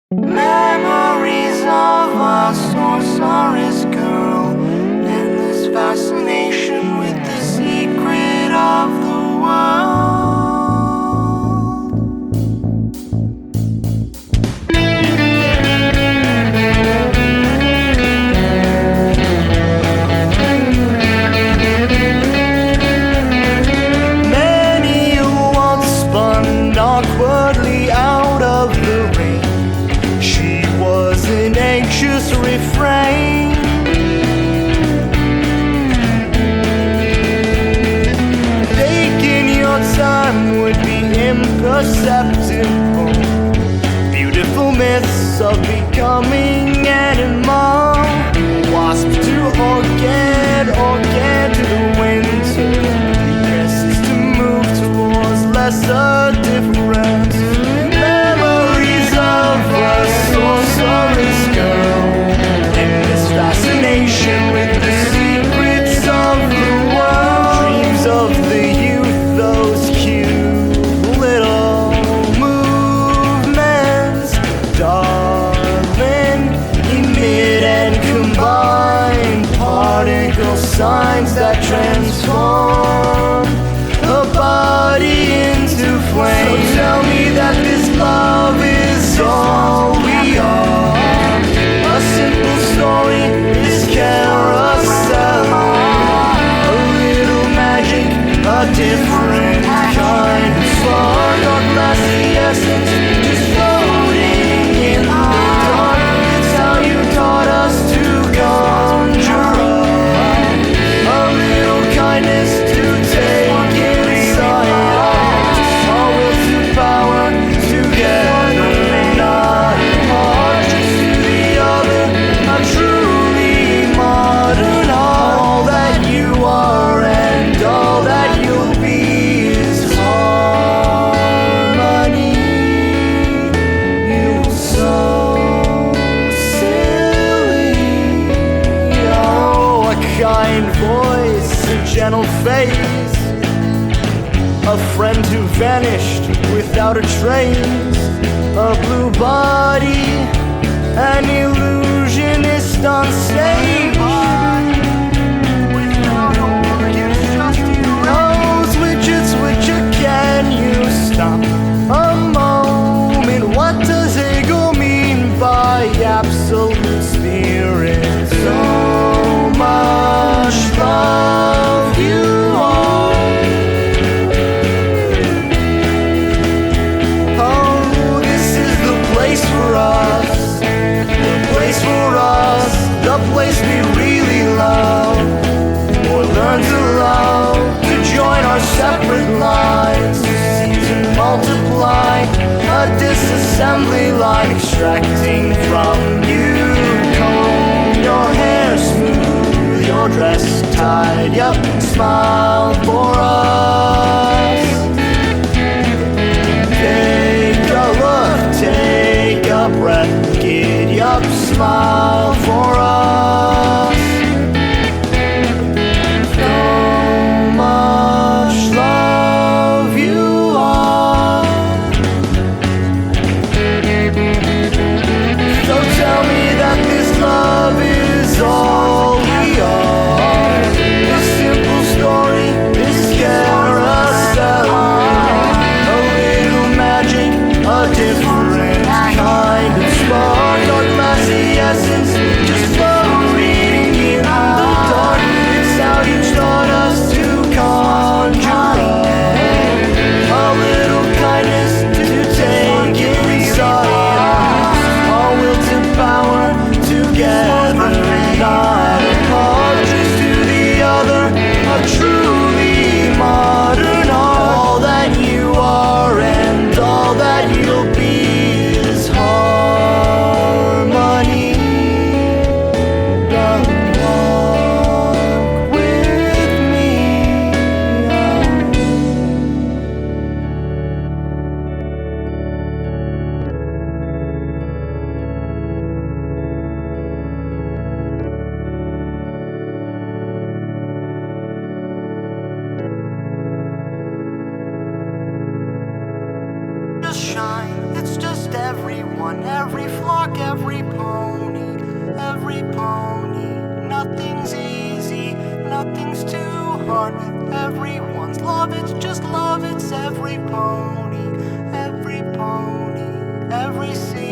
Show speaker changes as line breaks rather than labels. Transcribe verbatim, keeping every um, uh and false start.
Memories of a sorceress girl, endless fascination with the secret of the world. Many a waltz spun awkwardly out of the rain. She was an anxious refrain. Taking your time would be imperceptible. Beautiful myths of becoming animal. Wasp to orchid, orchid to the winter. The guess is to move towards lesser difference. Memories of a sorceress girl, endless fascination with the secrets of the world. Dreams of the youth, those cute little movements, darling, emit and combine particle signs that transform a body into flame. So tell me that this love is all we are. A simple story, this carousel. A little magic, a different kind of spark. Our glassy essence, just floating in the dark. It's how you taught us to conjure up a little kindness to take inside. Our will to power together, not apart. Just to the other, a truly modern art. All that you are and all that you'll be is harmony. You're so silly. Oh, a kind voice, a gentle face, a friend who vanished without a trace, a blue body, an illusionist on stage. Oh, switcher, switcher, can you stop a moment? What does ego mean by absolute spirit? So much love you are. Oh, this is the place for us, the place for us, the place we really love, or learn to love, to join our separate lives, to seize and multiply, a disassembly line extracting from you. Comb your hair smooth, your dress tied up, smile for us. Take a look, take a breath, giddy up, smile for us. So much love you are. So tell me that this love is all we are. This simple story, this carousel. A little magic, a different kind of spark. Our glassy essence, just floating in the dark. It's how you taught us to conjure up a little kindness to take inside. Our will to power together, not apart. Just to the other, a truly modern art. All that you are and all that you'll be is harmony. Come walk with me. Just shine, it's just everyone, every flock, every pony, every pony. Nothing's easy, nothing's too hard with everyone's love. It's just love, it's every pony, every pony, every sea.